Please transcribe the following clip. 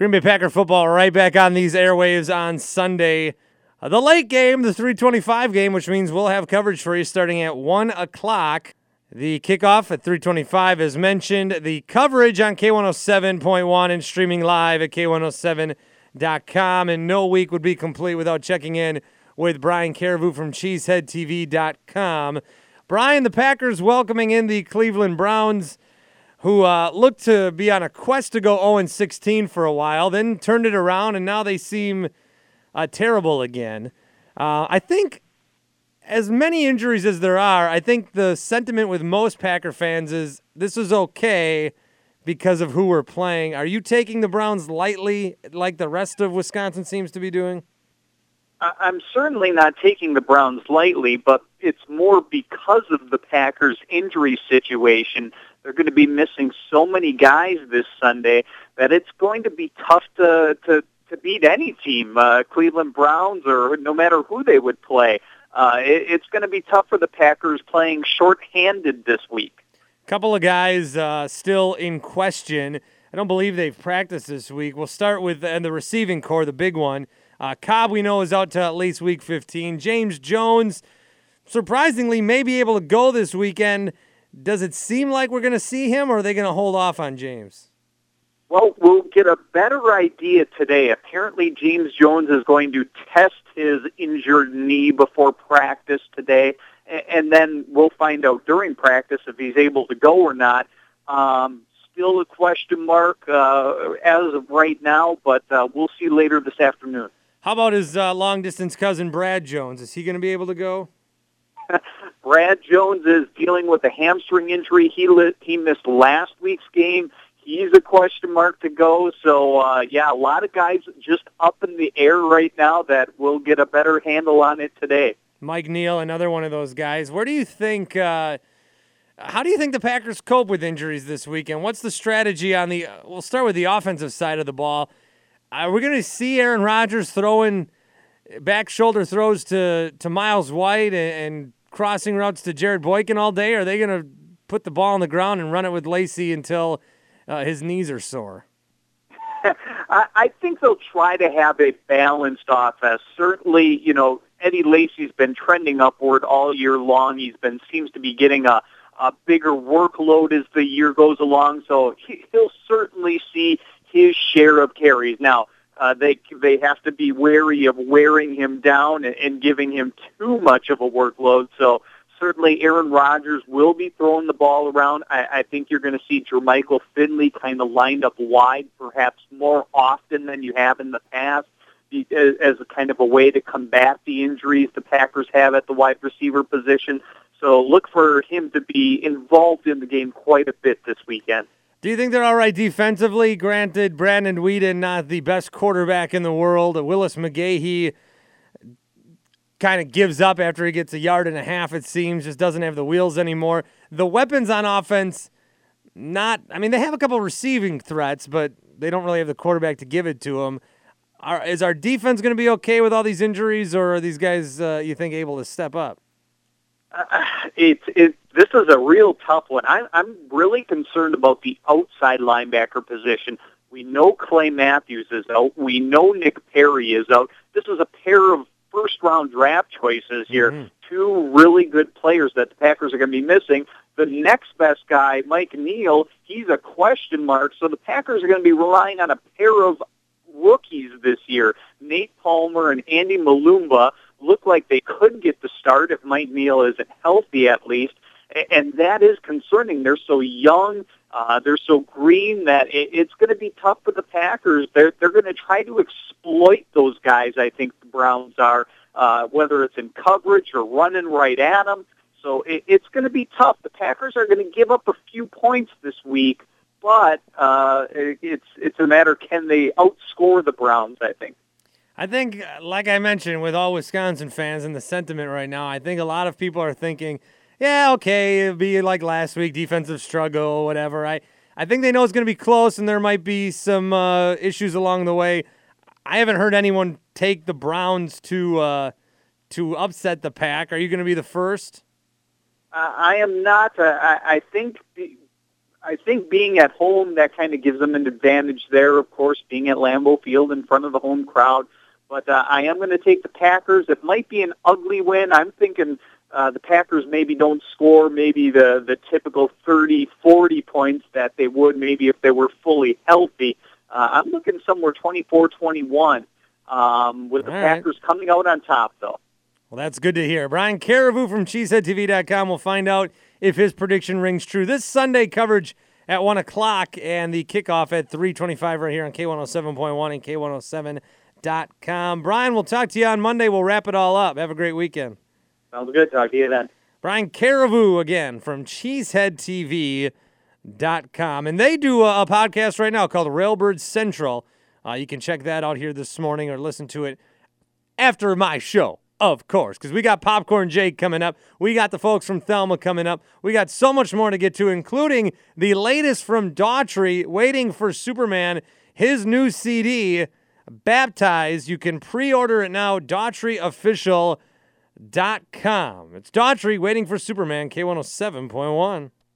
Green Bay Packer football right back on these airwaves on Sunday. The late game, the 3:25 game, which means we'll have coverage for you starting at 1 o'clock. The kickoff at 3:25 as mentioned. The coverage on K107.1 and streaming live at K107.com. And no week would be complete without checking in with Brian Caribou from CheeseheadTV.com. Brian, the Packers welcoming in the Cleveland Browns, who looked to be on a quest to go 0-16 for a while, then turned it around, and now they seem terrible again. I think as many injuries as there are, I think the sentiment with most Packer fans is this is okay because of who we're playing. Are you taking the Browns lightly like the rest of Wisconsin seems to be doing? I'm certainly not taking the Browns lightly, but it's more because of the Packers' injury situation. They're going to be missing so many guys this Sunday that it's going to be tough to beat any team, Cleveland Browns or no matter who they would play. It's going to be tough for the Packers playing shorthanded this week. A couple of guys still in question. I don't believe they've practiced this week. We'll start with the receiving core, the big one. Cobb, we know, is out to at least week 15. James Jones, surprisingly, may be able to go this weekend. Does it seem like we're going to see him, or are they going to hold off on James? Well, we'll get a better idea today. Apparently, James Jones is going to test his injured knee before practice today, and then we'll find out during practice if he's able to go or not. Still a question mark as of right now, but we'll see later this afternoon. How about his long-distance cousin, Brad Jones? Is he going to be able to go? Brad Jones is dealing with a hamstring injury. He missed last week's game. He's a question mark to go. So, a lot of guys just up in the air right now that will get a better handle on it today. Mike Neal, another one of those guys. Where do you think how do you think the Packers cope with injuries this weekend? What's the strategy on we'll start with the offensive side of the ball. Are we going to see Aaron Rodgers throwing back shoulder throws to Miles White and crossing routes to Jared Boykin all day? Or are they going to put the ball on the ground and run it with Lacy until his knees are sore? I think they'll try to have a balanced offense. Certainly, Eddie Lacy's been trending upward all year long. Seems to be getting a bigger workload as the year goes along, so he'll certainly see his share of carries. Now, they have to be wary of wearing him down and giving him too much of a workload. So certainly Aaron Rodgers will be throwing the ball around. I think you're going to see Jermichael Finley kind of lined up wide, perhaps more often than you have in the past, as a kind of a way to combat the injuries the Packers have at the wide receiver position. So look for him to be involved in the game quite a bit this weekend. Do you think they're all right defensively? Granted, Brandon Weeden, not the best quarterback in the world. Willis McGahee kind of gives up after he gets 1.5 yards, it seems, just doesn't have the wheels anymore. The weapons on offense, they have a couple receiving threats, but they don't really have the quarterback to give it to them. Is our defense going to be okay with all these injuries, or are these guys, you think, able to step up? This is a real tough one. I'm really concerned about the outside linebacker position. We know Clay Matthews is out. We know Nick Perry is out. This is a pair of first-round draft choices here. Mm-hmm. Two really good players that the Packers are going to be missing. The next best guy, Mike Neal, he's a question mark. So the Packers are going to be relying on a pair of rookies this year. Nate Palmer and Andy Malumba look like they could get the start if Mike Neal isn't healthy at least. And that is concerning. They're so young. They're so green that it's going to be tough for the Packers. They're going to try to exploit those guys, I think the Browns are, whether it's in coverage or running right at them. So it's going to be tough. The Packers are going to give up a few points this week, but it's a matter, can they outscore the Browns, I think. I think, like I mentioned, with all Wisconsin fans and the sentiment right now, I think a lot of people are thinking, yeah, okay, it'll be like last week, defensive struggle, whatever. I think they know it's going to be close, and there might be some issues along the way. I haven't heard anyone take the Browns to upset the Pack. Are you going to be the first? I am not. I think I think being at home, that kind of gives them an advantage there, of course, being at Lambeau Field in front of the home crowd. But I am going to take the Packers. It might be an ugly win. I'm thinking the Packers maybe don't score maybe the typical 30, 40 points that they would maybe if they were fully healthy. I'm looking somewhere 24-21 with the Packers coming out on top, though. Well, that's good to hear. Brian Carriveau from CheeseheadTV.com will find out if his prediction rings true. This Sunday coverage at 1 o'clock and the kickoff at 3:25 right here on K107.1 and K107.com. Brian, we'll talk to you on Monday. We'll wrap it all up. Have a great weekend. Sounds good. Talk to you then. Brian Carriveau again from CheeseheadTV.com. And they do a podcast right now called Railbird Central. You can check that out here this morning or listen to it after my show, of course, because we got Popcorn Jake coming up. We got the folks from Thelma coming up. We got so much more to get to, including the latest from Daughtry, Waiting for Superman, his new CD, Baptized. You can pre-order it now, DaughtryOfficial.com. It's Daughtry, Waiting for Superman, K107.1.